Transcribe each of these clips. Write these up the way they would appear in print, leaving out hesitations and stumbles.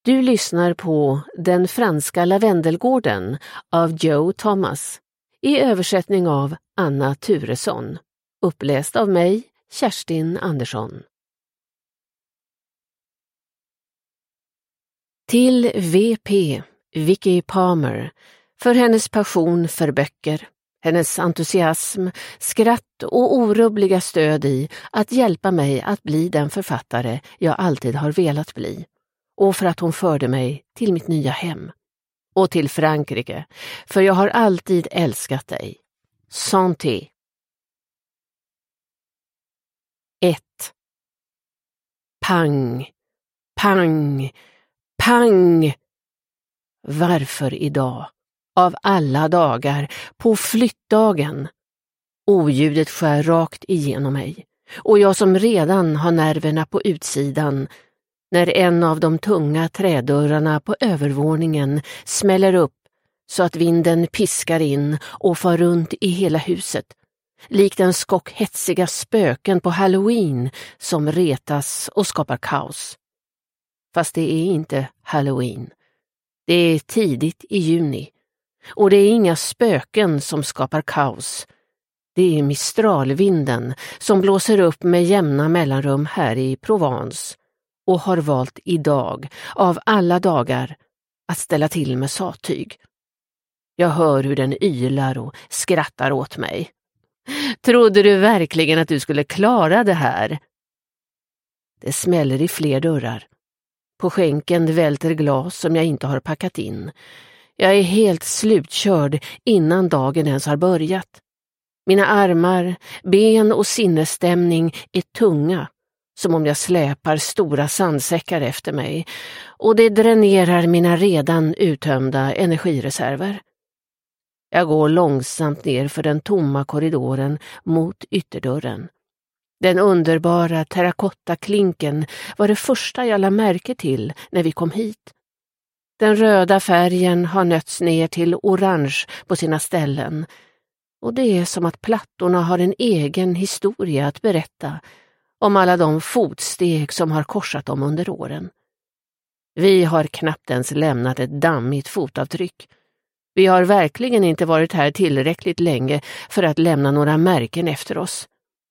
Du lyssnar på Den franska lavendelgården av Joe Thomas i översättning av Anna Turesson. Uppläst av mig, Kerstin Andersson. Till VP, Vicky Palmer, för hennes passion för böcker, hennes entusiasm, skratt och orubbliga stöd i att hjälpa mig att bli den författare jag alltid har velat bli. Och för att hon förde mig till mitt nya hem. Och till Frankrike, för jag har alltid älskat dig. Santé. 1. Pang, pang, pang. Varför idag? Av alla dagar, på flyttdagen. Oljudet skär rakt igenom mig. Och jag som redan har nerverna på utsidan, när en av de tunga trädörrarna på övervåningen smäller upp så att vinden piskar in och far runt i hela huset, likt en skock hetsiga spöken på Halloween som retas och skapar kaos. Fast det är inte Halloween. Det är tidigt i juni och det är inga spöken som skapar kaos. Det är mistralvinden som blåser upp med jämna mellanrum här i Provence och har valt idag, av alla dagar, att ställa till med sattyg. Jag hör hur den ylar och skrattar åt mig. Trodde du verkligen att du skulle klara det här? Det smäller i fler dörrar. På skänken välter glas som jag inte har packat in. Jag är helt slutkörd innan dagen ens har börjat. Mina armar, ben och sinnesstämning är tunga, som om jag släpar stora sandsäckar efter mig, och det dränerar mina redan uttömda energireserver. Jag går långsamt ner för den tomma korridoren mot ytterdörren. Den underbara terrakottaklinken var det första jag lade märke till när vi kom hit. Den röda färgen har nötts ner till orange på sina ställen, och det är som att plattorna har en egen historia att berätta om alla de fotsteg som har korsat dem under åren. Vi har knappt ens lämnat ett dammigt fotavtryck. Vi har verkligen inte varit här tillräckligt länge för att lämna några märken efter oss.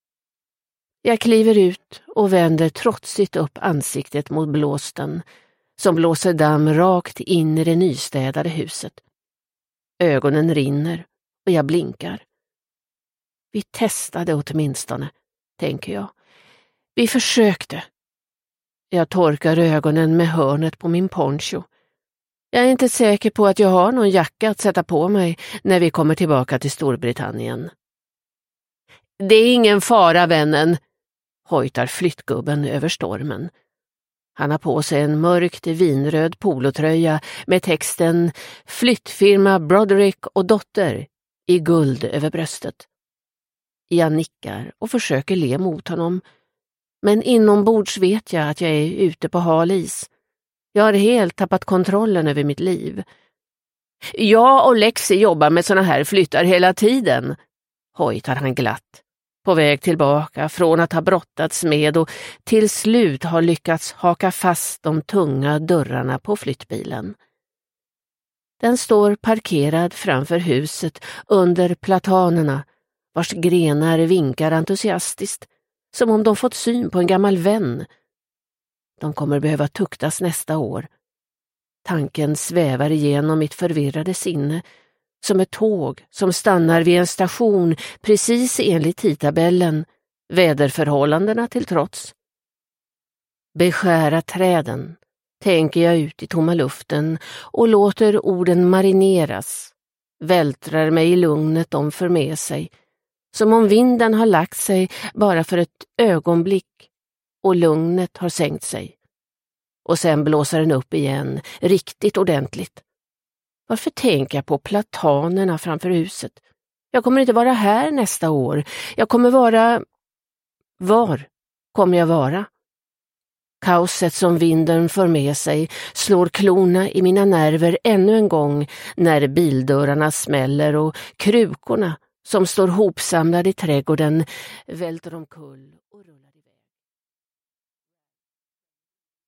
Jag kliver ut och vänder trotsigt upp ansiktet mot blåsten, som blåser damm rakt in i det nystädade huset. Ögonen rinner och jag blinkar. Vi testade åtminstone, tänker jag. Vi försökte. Jag torkar ögonen med hörnet på min poncho. Jag är inte säker på att jag har någon jacka att sätta på mig när vi kommer tillbaka till Storbritannien. Det är ingen fara, vännen, hojtar flyttgubben över stormen. Han har på sig en mörkt vinröd polotröja med texten Flyttfirma Broderick och dotter i guld över bröstet. Jag nickar och försöker le mot honom, men inombords vet jag att jag är ute på hal is. Jag har helt tappat kontrollen över mitt liv. Jag och Lexi jobbar med såna här flyttar hela tiden, hojtar han glatt, på väg tillbaka från att ha brottats med och till slut har lyckats haka fast de tunga dörrarna på flyttbilen. Den står parkerad framför huset under platanerna, vars grenar vinkar entusiastiskt, som om de fått syn på en gammal vän. De kommer behöva tuktas nästa år. Tanken svävar igenom mitt förvirrade sinne, som ett tåg som stannar vid en station precis enligt tidtabellen, väderförhållandena till trots. Beskära träden, tänker jag ut i tomma luften och låter orden marineras, vältrar mig i lugnet de för med sig, som om vinden har lagt sig bara för ett ögonblick och lugnet har sänkt sig. Och sen blåser den upp igen, riktigt ordentligt. Varför tänker jag på platanerna framför huset? Jag kommer inte vara här nästa år. Jag kommer vara... Var kommer jag vara? Kaoset som vinden för med sig slår klorna i mina nerver ännu en gång när bildörrarna smäller och krukorna som står hopsamlade i trädgården välter omkull och rullar.